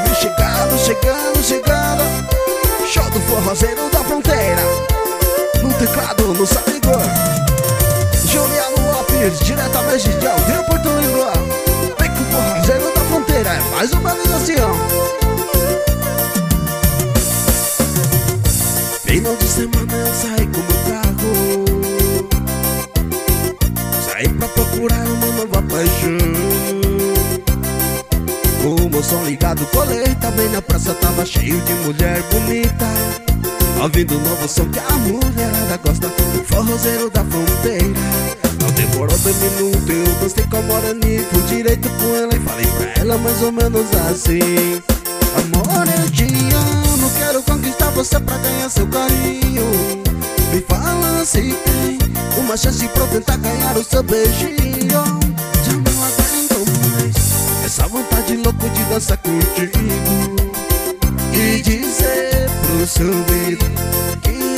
vem chegando, chegando, chegando. Show do forrozeiro da fronteira. No teclado, no sabigor, Juliano Lopes, diretamente de Aldeia Porto Língua. Vem com o forrozeiro da fronteira, é mais ou menos assim, ó. Final de semana eu saí com meu carro, saí pra procurar uma nova paixão. O meu som ligado, colei também na praça, tava cheio de mulher bonita, ouvindo o novo som que a mulherada gosta, o forrozeiro da fronteira. Não demorou 2 minutos, eu dancei com a moreninha, fui direito com ela e falei pra ela mais ou menos assim: amor, eu te amo, quero conquistar você pra ganhar seu carinho. Me fala se tem uma chance pra eu tentar ganhar o seu beijinho. Já não aguento mais essa vontade louca de dançar contigo e dizer pro seu ouvido que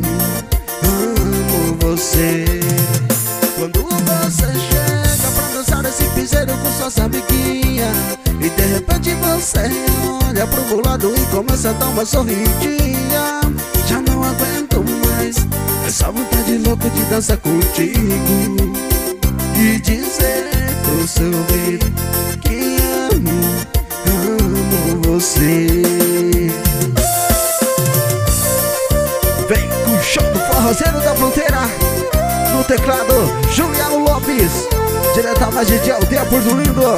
amo você. Quando você chega pra dançar esse piseiro com suas amiguinhas e de repente você olha pro meu lado e começa a dar uma sorridinha, já não aguento mais essa vontade louca de dançar contigo e dizer pro seu ouvido que amo você. Vem com o show do forrozeiro da fronteira. No teclado, Juliano Lopes, diretamente de Aldeia Porto Língua.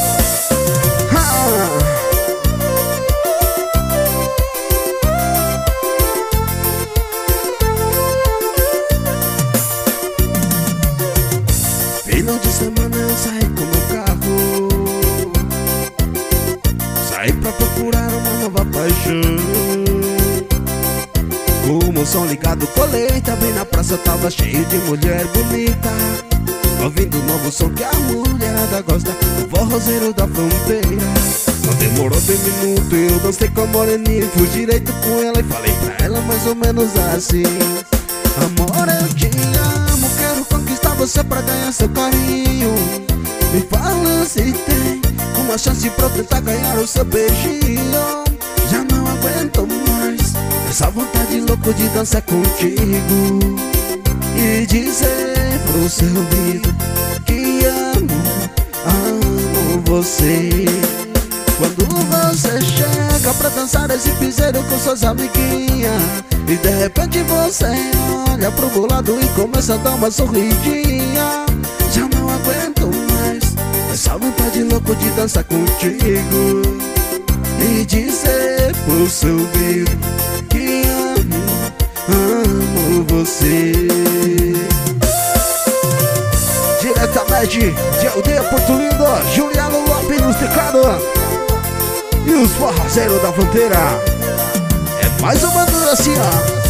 Final de semana eu saí com meu carro, saí pra procurar uma nova paixão. O meu som ligado, colei também na praça, tava cheio de mulher bonita, ouvindo o novo som que a mulherada gosta, o forrozeiro da fronteira. Não demorou 2 minutos, eu dancei com a moreninha, fui direito com ela e falei pra ela mais ou menos assim: amor, eu te amo, quero conquistar você pra ganhar seu carinho. Me fala se tem uma chance pra eu tentar ganhar o seu beijinho. Já não aguento mais essa vontade louca de dançar contigo e dizer pro seu ouvido que amo você. Quando você chega pra dançar esse piseiro com suas amiguinhas e de repente você olha pro meu lado e começa a dar uma sorridinha, já não aguento mais essa vontade louca de dançar contigo e dizer pro seu ouvido que amo você. Diretamente de Aldeia Porto Língua, Juliano Lopes nos teclados e os forrozeiros da fronteira. É mais ou menos assim, ó.